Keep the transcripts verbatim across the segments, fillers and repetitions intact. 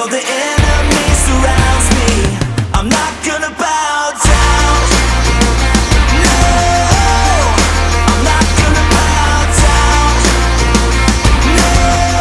Though the enemy surrounds me, I'm not gonna bow down. No, I'm not gonna bow down. No.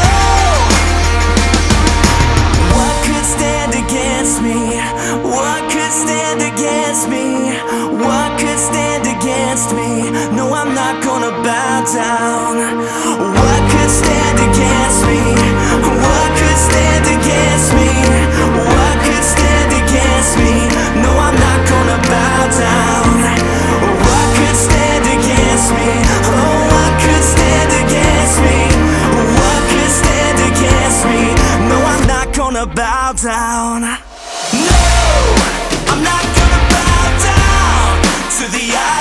What could stand against me? What could stand against me? What could stand against me? No, I'm not gonna bow down. What could stand against me? What could stand against me? What could stand against me? No, I'm not gonna bow down. What could stand against me? Oh, what could stand against me? What could stand against me? No, I'm not gonna bow down. No, I'm not gonna bow down to the idea.